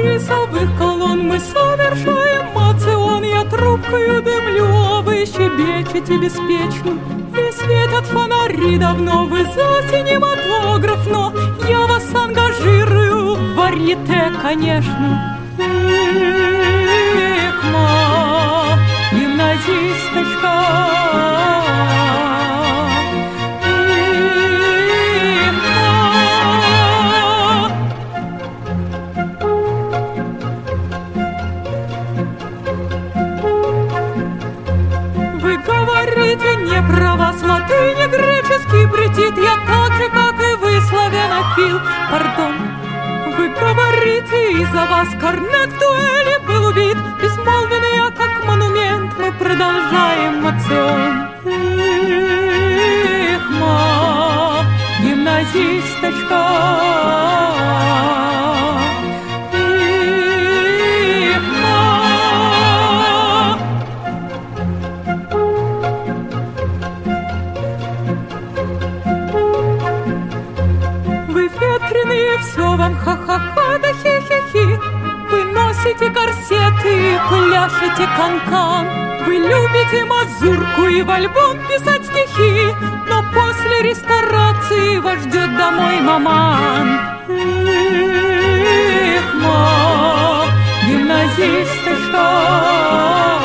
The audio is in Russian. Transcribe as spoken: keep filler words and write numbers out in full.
рисовых колонн мы совершаем мацион. Я трубкою дымлю, а вы щебечете беспечно. И светят фонари давно, вы за синематограф, но я вас ангажирую в варьете, конечно. Эх, ма, гимназисточка, эх, ма. Вы говорите не про вас, латыни греческий претит. Я так же, как и вы, славянофил, пардон. Вы говорите, из-за вас Корнет в дуэли был убит. Безмолвный я, как монумент, мы продолжаем мацион. Эх, ма, гимназисточка, эх, ма. Вы ветреные, все вам ха-ха-ха да хи-хи-хи. Вы носите корсеты, пляшете канкан. Вы любите мазурку и в альбом писать стихи, но после ресторации вас ждет домой маман. Эх, ма, гимназисточка.